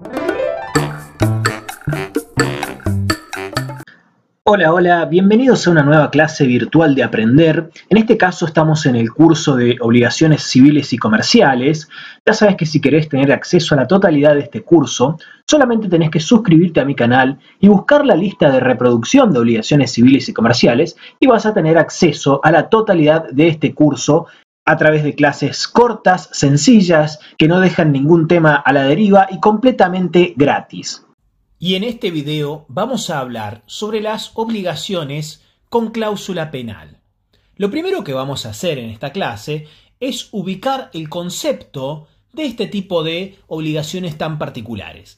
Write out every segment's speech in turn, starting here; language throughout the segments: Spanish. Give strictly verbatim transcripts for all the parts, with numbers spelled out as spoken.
Hola, hola, bienvenidos a una nueva clase virtual de Aprender. En este caso estamos en el curso de Obligaciones Civiles y Comerciales. Ya sabes que si querés tener acceso a la totalidad de este curso, solamente tenés que suscribirte a mi canal y buscar la lista de reproducción de Obligaciones Civiles y Comerciales y vas a tener acceso a la totalidad de este curso a través de clases cortas, sencillas, que no dejan ningún tema a la deriva y completamente gratis. Y en este video vamos a hablar sobre las obligaciones con cláusula penal. Lo primero que vamos a hacer en esta clase es ubicar el concepto de este tipo de obligaciones tan particulares.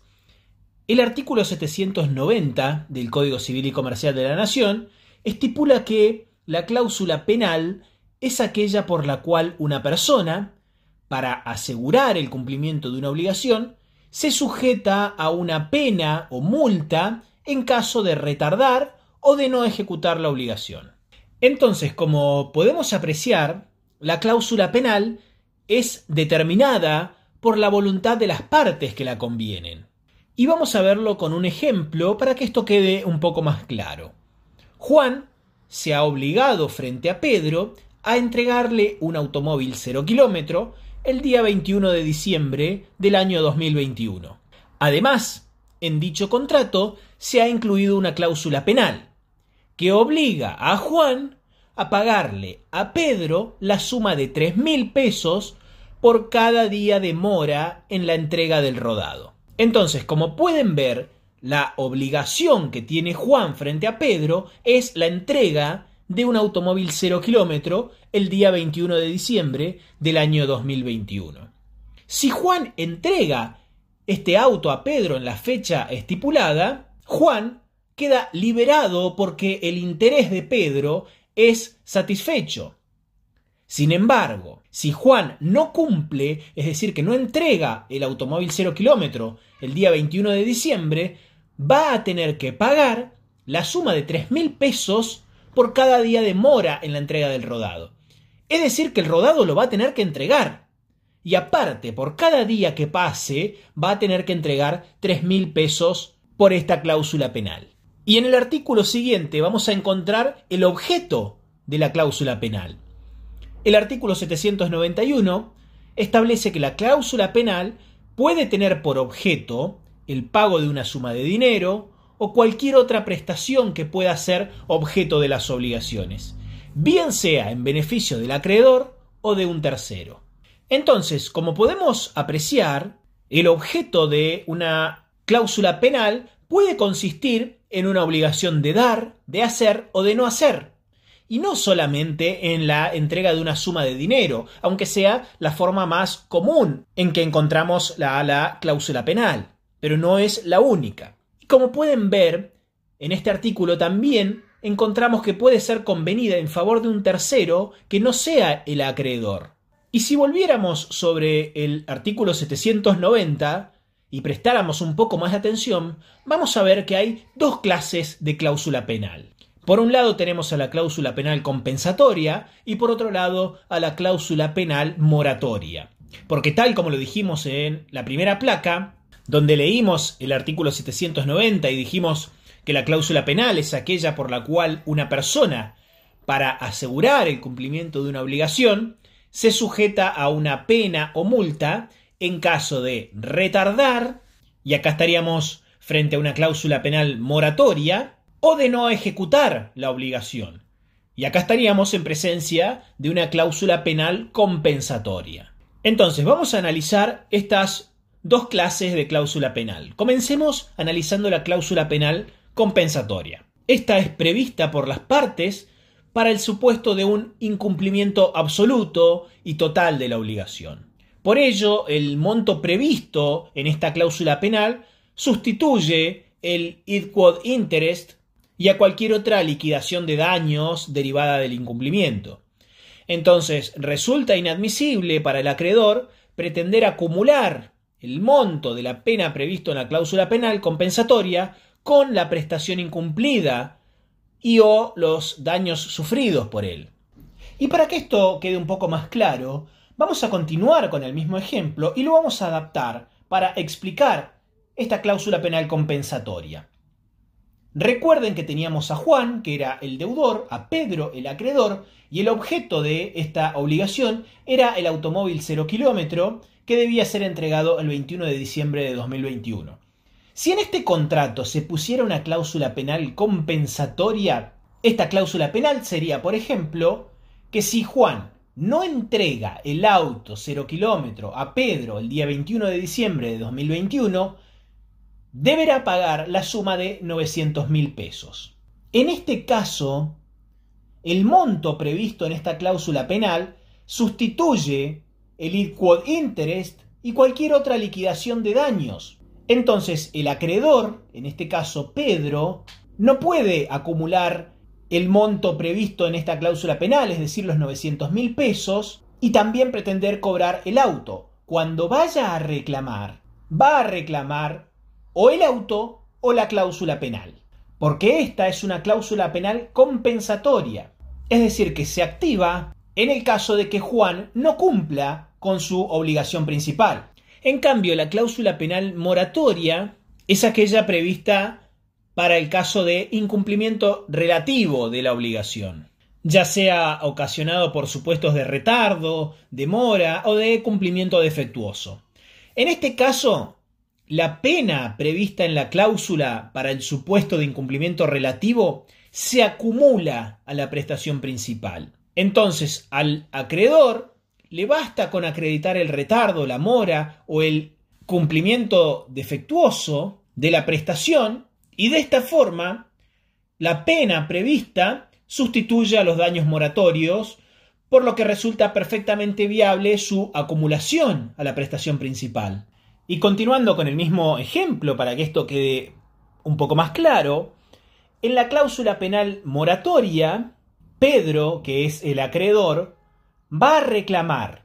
El artículo setecientos noventa del Código Civil y Comercial de la Nación estipula que la cláusula penal es aquella por la cual una persona, para asegurar el cumplimiento de una obligación, se sujeta a una pena o multa en caso de retardar o de no ejecutar la obligación. Entonces, como podemos apreciar, la cláusula penal es determinada por la voluntad de las partes que la convienen. Y vamos a verlo con un ejemplo para que esto quede un poco más claro. Juan se ha obligado frente a Pedro a entregarle un automóvil cero kilómetro el día veintiuno de diciembre del año dos mil veintiuno. Además, en dicho contrato se ha incluido una cláusula penal que obliga a Juan a pagarle a Pedro la suma de tres mil pesos por cada día de mora en la entrega del rodado. Entonces, como pueden ver, la obligación que tiene Juan frente a Pedro es la entrega de un automóvil cero kilómetro el día veintiuno de diciembre del año dos mil veintiuno. Si Juan entrega este auto a Pedro en la fecha estipulada, Juan queda liberado porque el interés de Pedro es satisfecho. Sin embargo, si Juan no cumple, es decir, que no entrega el automóvil cero kilómetro el día veintiuno de diciembre, va a tener que pagar la suma de tres mil pesos por cada día de mora en la entrega del rodado. Es decir, que el rodado lo va a tener que entregar. Y aparte, por cada día que pase, va a tener que entregar tres mil pesos por esta cláusula penal. Y en el artículo siguiente vamos a encontrar el objeto de la cláusula penal. El artículo setecientos noventa y uno establece que la cláusula penal puede tener por objeto el pago de una suma de dinero o cualquier otra prestación que pueda ser objeto de las obligaciones, bien sea en beneficio del acreedor o de un tercero. Entonces, como podemos apreciar, el objeto de una cláusula penal puede consistir en una obligación de dar, de hacer o de no hacer, y no solamente en la entrega de una suma de dinero, aunque sea la forma más común en que encontramos la, la cláusula penal, pero no es la única. Como pueden ver, en este artículo también encontramos que puede ser convenida en favor de un tercero que no sea el acreedor. Y si volviéramos sobre el artículo setecientos noventa y prestáramos un poco más de atención, vamos a ver que hay dos clases de cláusula penal. Por un lado tenemos a la cláusula penal compensatoria y por otro lado a la cláusula penal moratoria. Porque tal como lo dijimos en la primera placa, donde leímos el artículo setecientos noventa y dijimos que la cláusula penal es aquella por la cual una persona, para asegurar el cumplimiento de una obligación, se sujeta a una pena o multa en caso de retardar, y acá estaríamos frente a una cláusula penal moratoria, o de no ejecutar la obligación. Y acá estaríamos en presencia de una cláusula penal compensatoria. Entonces, vamos a analizar estas dos clases de cláusula penal. Comencemos analizando la cláusula penal compensatoria. Esta es prevista por las partes para el supuesto de un incumplimiento absoluto y total de la obligación. Por ello, el monto previsto en esta cláusula penal sustituye el id quod interest y a cualquier otra liquidación de daños derivada del incumplimiento. Entonces, resulta inadmisible para el acreedor pretender acumular el monto de la pena previsto en la cláusula penal compensatoria con la prestación incumplida y o los daños sufridos por él. Y para que esto quede un poco más claro, vamos a continuar con el mismo ejemplo y lo vamos a adaptar para explicar esta cláusula penal compensatoria. Recuerden que teníamos a Juan, que era el deudor, a Pedro, el acreedor, y el objeto de esta obligación era el automóvil cero kilómetro que debía ser entregado el veintiuno de diciembre de dos mil veintiuno. Si en este contrato se pusiera una cláusula penal compensatoria, esta cláusula penal sería, por ejemplo, que si Juan no entrega el auto cero kilómetro a Pedro el día veintiuno de diciembre de dos mil veintiuno, deberá pagar la suma de novecientos mil pesos. En este caso, el monto previsto en esta cláusula penal sustituye el equal interest y cualquier otra liquidación de daños. Entonces, el acreedor, en este caso Pedro, no puede acumular el monto previsto en esta cláusula penal, es decir, los novecientos mil pesos, y también pretender cobrar el auto. Cuando vaya a reclamar, va a reclamar o el auto o la cláusula penal, porque esta es una cláusula penal compensatoria, es decir, que se activa en el caso de que Juan no cumpla con su obligación principal. En cambio, la cláusula penal moratoria es aquella prevista para el caso de incumplimiento relativo de la obligación, ya sea ocasionado por supuestos de retardo, demora o de cumplimiento defectuoso. En este caso, la pena prevista en la cláusula para el supuesto de incumplimiento relativo se acumula a la prestación principal. Entonces, al acreedor le basta con acreditar el retardo, la mora o el cumplimiento defectuoso de la prestación, y de esta forma la pena prevista sustituye a los daños moratorios, por lo que resulta perfectamente viable su acumulación a la prestación principal. Y continuando con el mismo ejemplo, para que esto quede un poco más claro, en la cláusula penal moratoria, Pedro, que es el acreedor, va a reclamar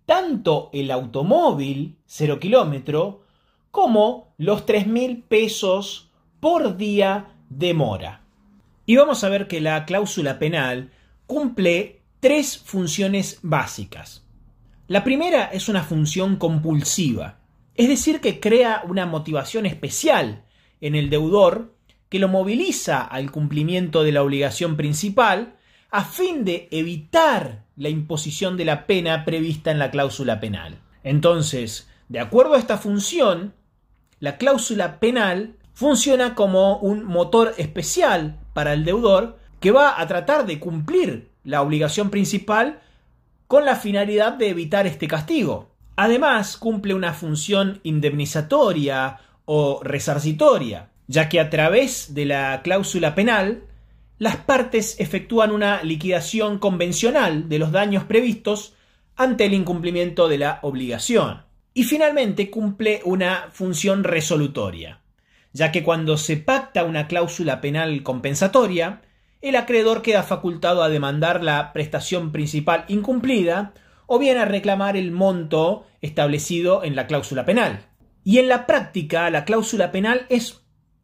tanto el automóvil cero kilómetro como los tres mil pesos por día de mora. Y vamos a ver que la cláusula penal cumple tres funciones básicas. La primera es una función compulsiva, es decir, que crea una motivación especial en el deudor que lo moviliza al cumplimiento de la obligación principal a fin de evitar la imposición de la pena prevista en la cláusula penal. Entonces, de acuerdo a esta función, la cláusula penal funciona como un motor especial para el deudor que va a tratar de cumplir la obligación principal con la finalidad de evitar este castigo. Además, cumple una función indemnizatoria o resarcitoria, ya que a través de la cláusula penal, las partes efectúan una liquidación convencional de los daños previstos ante el incumplimiento de la obligación. Y finalmente cumple una función resolutoria, ya que cuando se pacta una cláusula penal compensatoria, el acreedor queda facultado a demandar la prestación principal incumplida o bien a reclamar el monto establecido en la cláusula penal. Y en la práctica, la cláusula penal es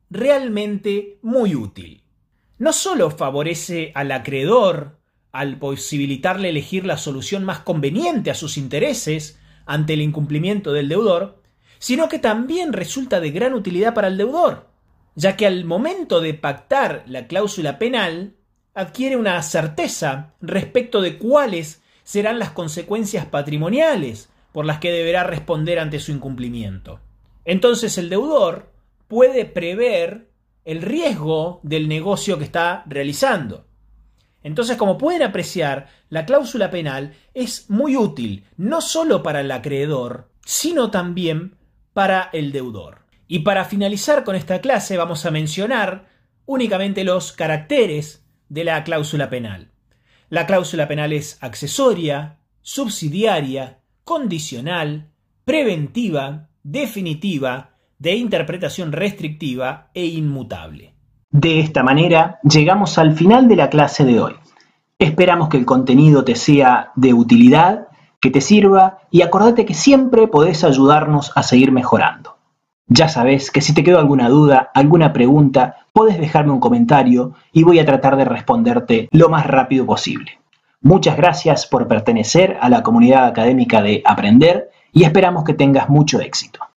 realmente muy útil. No solo favorece al acreedor al posibilitarle elegir la solución más conveniente a sus intereses ante el incumplimiento del deudor, sino que también resulta de gran utilidad para el deudor, ya que al momento de pactar la cláusula penal adquiere una certeza respecto de cuáles serán las consecuencias patrimoniales por las que deberá responder ante su incumplimiento. Entonces el deudor puede prever el riesgo del negocio que está realizando. Entonces, como pueden apreciar, la cláusula penal es muy útil, no solo para el acreedor, sino también para el deudor. Y para finalizar con esta clase vamos a mencionar únicamente los caracteres de la cláusula penal. La cláusula penal es accesoria, subsidiaria, condicional, preventiva, definitiva, de interpretación restrictiva e inmutable. De esta manera, llegamos al final de la clase de hoy. Esperamos que el contenido te sea de utilidad, que te sirva, y acordate que siempre podés ayudarnos a seguir mejorando. Ya sabés que si te quedó alguna duda, alguna pregunta, podés dejarme un comentario y voy a tratar de responderte lo más rápido posible. Muchas gracias por pertenecer a la comunidad académica de Aprender y esperamos que tengas mucho éxito.